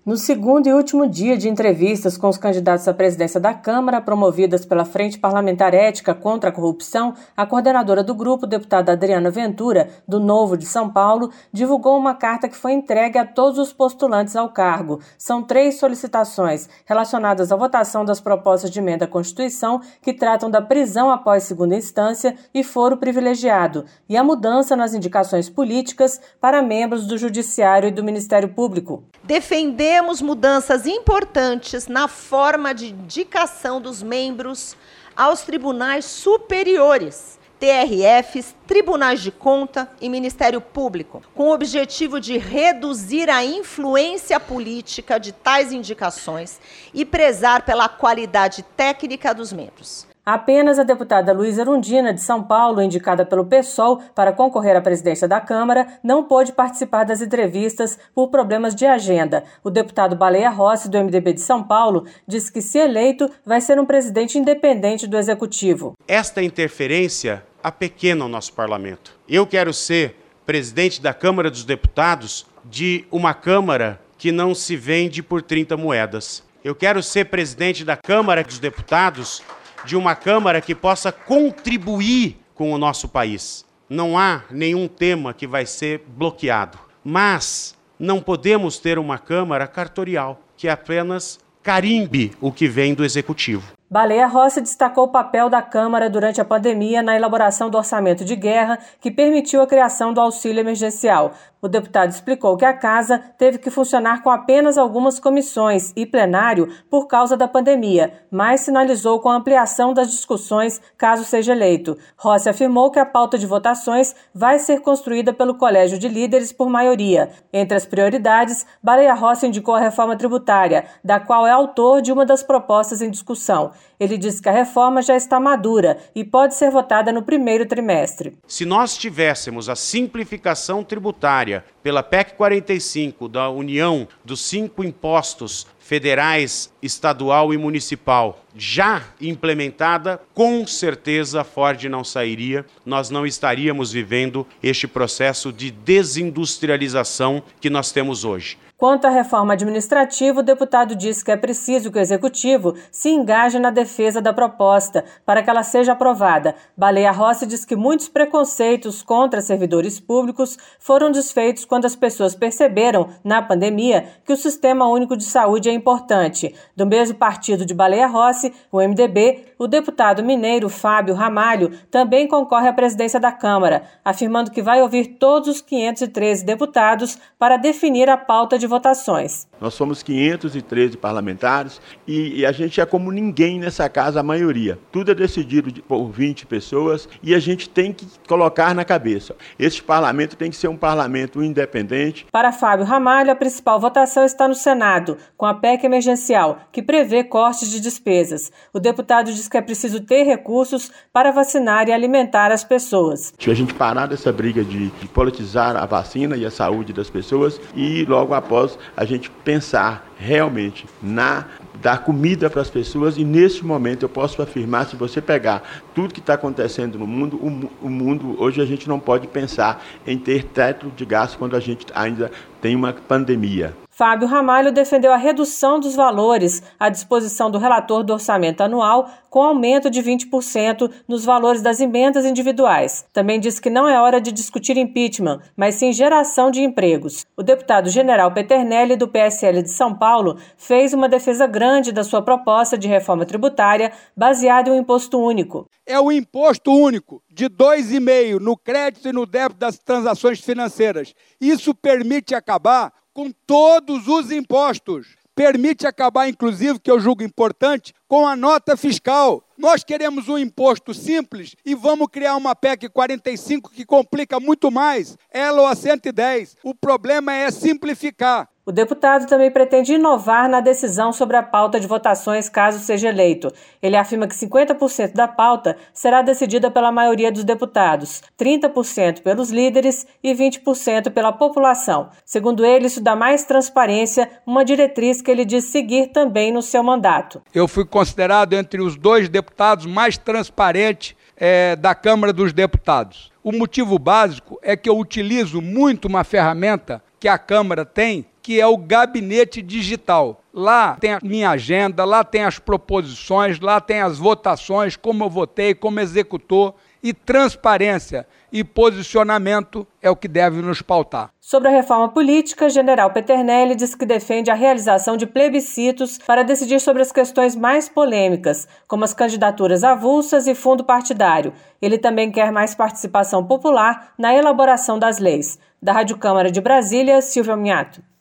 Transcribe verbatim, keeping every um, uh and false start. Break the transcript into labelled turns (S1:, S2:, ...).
S1: No segundo e último dia de entrevistas com os candidatos à presidência da Câmara, promovidas pela Frente Parlamentar Ética contra a Corrupção, a coordenadora do grupo, deputada Adriana Ventura, do Novo de São Paulo, divulgou uma carta que foi entregue a todos os postulantes ao cargo. São três solicitações relacionadas à votação das propostas de emenda à Constituição que tratam da prisão após segunda instância e foro privilegiado, e a mudança nas indicações políticas para membros do Judiciário e do Ministério Público.
S2: Defender Temos mudanças importantes na forma de indicação dos membros aos tribunais superiores, T R Fs, Tribunais de Conta e Ministério Público, com o objetivo de reduzir a influência política de tais indicações e prezar pela qualidade técnica dos membros.
S1: Apenas a deputada Luísa Erundina, de São Paulo, indicada pelo PSOL para concorrer à presidência da Câmara, não pôde participar das entrevistas por problemas de agenda. O deputado Baleia Rossi, do M D B de São Paulo, disse que, se eleito, vai ser um presidente independente do Executivo.
S3: Esta interferência apequena o nosso parlamento. Eu quero ser presidente da Câmara dos Deputados de uma Câmara que não se vende por trinta moedas. Eu quero ser presidente da Câmara dos Deputados de uma Câmara que possa contribuir com o nosso país. Não há nenhum tema que vai ser bloqueado, mas não podemos ter uma Câmara cartorial, que apenas carimbe o que vem do Executivo.
S1: Baleia Rossi destacou o papel da Câmara durante a pandemia na elaboração do orçamento de guerra, que permitiu a criação do auxílio emergencial. O deputado explicou que a Casa teve que funcionar com apenas algumas comissões e plenário por causa da pandemia, mas sinalizou com a ampliação das discussões caso seja eleito. Rossi afirmou que a pauta de votações vai ser construída pelo Colégio de Líderes por maioria. Entre as prioridades, Baleia Rossi indicou a reforma tributária, da qual é autor de uma das propostas em discussão. Ele disse que a reforma já está madura e pode ser votada no primeiro trimestre.
S3: Se nós tivéssemos a simplificação tributária pela P E C quarenta e cinco da União dos cinco impostos federais, estadual e municipal já implementada, com certeza a Ford não sairia, nós não estaríamos vivendo este processo de desindustrialização que nós temos hoje.
S1: Quanto à reforma administrativa, o deputado disse que é preciso que o Executivo se engaje na defesa da proposta para que ela seja aprovada. Baleia Rossi diz que muitos preconceitos contra servidores públicos foram desfeitos quando as pessoas perceberam, na pandemia, que o Sistema Único de Saúde é importante. Do mesmo partido de Baleia Rossi, o M D B, o deputado mineiro Fábio Ramalho também concorre à presidência da Câmara, afirmando que vai ouvir todos os quinhentos e treze deputados para definir a pauta de votações.
S4: Nós somos quinhentos e treze parlamentares e, e a gente é como ninguém nessa casa, a maioria. Tudo é decidido de, por vinte pessoas e a gente tem que colocar na cabeça. Esse parlamento tem que ser um parlamento independente.
S1: Para Fábio Ramalho, a principal votação está no Senado, com a P E C emergencial, que prevê cortes de despesas. O deputado diz que é preciso ter recursos para vacinar e alimentar as pessoas.
S4: Se a gente parar dessa briga de, de politizar a vacina e a saúde das pessoas e logo após a gente pensar realmente na dar comida para as pessoas, e nesse momento eu posso afirmar, se você pegar tudo que está acontecendo no mundo, o, o mundo, hoje a gente não pode pensar em ter teto de gasto quando a gente ainda tem uma pandemia.
S1: Fábio Ramalho defendeu a redução dos valores à disposição do relator do orçamento anual, com aumento de vinte por cento nos valores das emendas individuais. Também disse que não é hora de discutir impeachment, mas sim geração de empregos. O deputado general Peternelli, do P S L de São Paulo, fez uma defesa grande da sua proposta de reforma tributária baseada em um imposto único.
S5: É o imposto único de dois vírgula cinco por cento no crédito e no débito das transações financeiras. Isso permite acabar com todos os impostos. Permite acabar, inclusive, que eu julgo importante, com a nota fiscal. Nós queremos um imposto simples e vamos criar uma P E C quarenta e cinco que complica muito mais, ela ou a cento e dez. O problema é simplificar.
S1: O deputado também pretende inovar na decisão sobre a pauta de votações caso seja eleito. Ele afirma que cinquenta por cento da pauta será decidida pela maioria dos deputados, trinta por cento pelos líderes e vinte por cento pela população. Segundo ele, isso dá mais transparência, uma diretriz que ele diz seguir também no seu mandato.
S5: Eu fui considerado entre os dois deputados mais transparentes é, da Câmara dos Deputados. O motivo básico é que eu utilizo muito uma ferramenta que a Câmara tem, que é o gabinete digital. Lá tem a minha agenda, lá tem as proposições, lá tem as votações, como eu votei, como executor, e transparência e posicionamento é o que deve nos pautar.
S1: Sobre a reforma política, General Peternelli diz que defende a realização de plebiscitos para decidir sobre as questões mais polêmicas, como as candidaturas avulsas e fundo partidário. Ele também quer mais participação popular na elaboração das leis. Da Rádio Câmara de Brasília, Silvia Minhato.